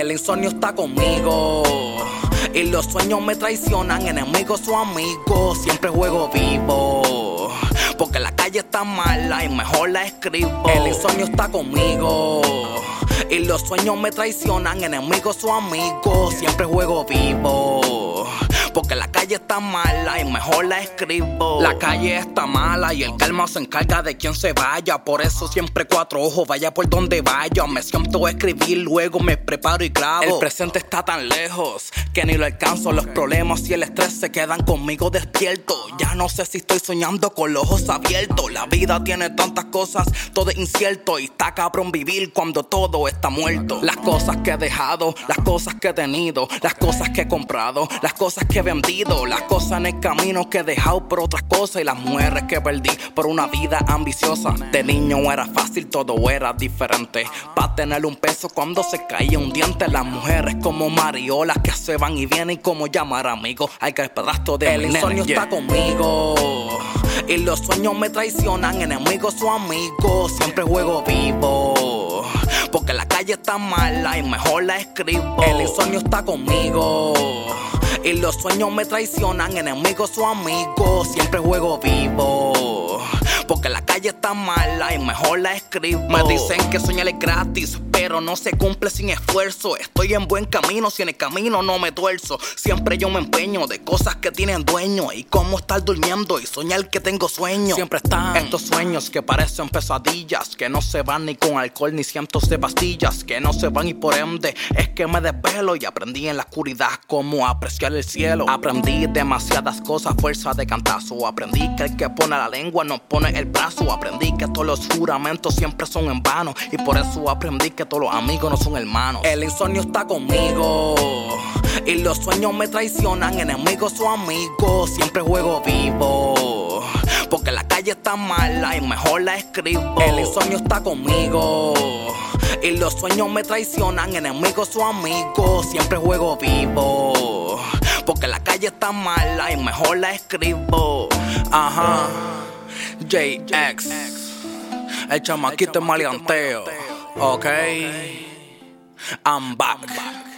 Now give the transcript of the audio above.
El insomnio está conmigo y los sueños me traicionan, enemigos o amigos, siempre juego vivo, porque la calle está mala y mejor la escribo. El insomnio está conmigo y los sueños me traicionan, enemigos o amigos, siempre juego vivo, porque la calle está mala y mejor la escribo. La calle está mala y el karma se encarga de quien se vaya. Por eso siempre cuatro ojos, vaya por donde vaya. Me siento a escribir, luego me preparo y grabo. El presente está tan lejos que ni lo alcanzo. Los problemas y el estrés se quedan conmigo despierto. Ya no sé si estoy soñando con los ojos abiertos. La vida tiene tantas cosas, todo es incierto. Y está cabrón vivir cuando todo está muerto. Las cosas que he dejado, las cosas que he tenido, las cosas que he comprado, las cosas que he vendido, las cosas en el camino que he dejado por otras cosas, y las mujeres que perdí por una vida ambiciosa. De niño era fácil, todo era diferente. Pa' tener un peso cuando se caía un diente. Las mujeres como mariolas que se van y vienen, como llamar amigos. Hay que pedazo de el insomnio está conmigo y los sueños me traicionan, enemigos o amigos, siempre juego vivo, porque la calle está mala y mejor la escribo. El insomnio está conmigo y los sueños me traicionan, enemigos o amigos, siempre juego vivo, porque la calle está mala y mejor la escribo. Me dicen que soñar es gratis, pero no se cumple sin esfuerzo. Estoy en buen camino, si en el camino no me tuerzo. Siempre yo me empeño de cosas que tienen dueño, y cómo estar durmiendo y soñar que tengo sueño. Siempre están estos sueños que parecen pesadillas, que no se van ni con alcohol ni cientos de pastillas, que no se van y por ende es que me desvelo. Y aprendí en la oscuridad cómo apreciar el cielo. Aprendí demasiadas cosas, fuerza de cantazo. Aprendí que el que pone la lengua no pone el brazo. Aprendí que todos los juramentos siempre son en vano, y por eso aprendí que todos los amigos no son hermanos. El insomnio está conmigo y los sueños me traicionan, enemigos o amigos, siempre juego vivo, porque la calle está mala y mejor la escribo. El insomnio está conmigo y los sueños me traicionan, enemigos o amigos, siempre juego vivo, porque la calle está mala y mejor la escribo. Ajá, JX, el chamaquito es maleanteo. Ok, I'm back.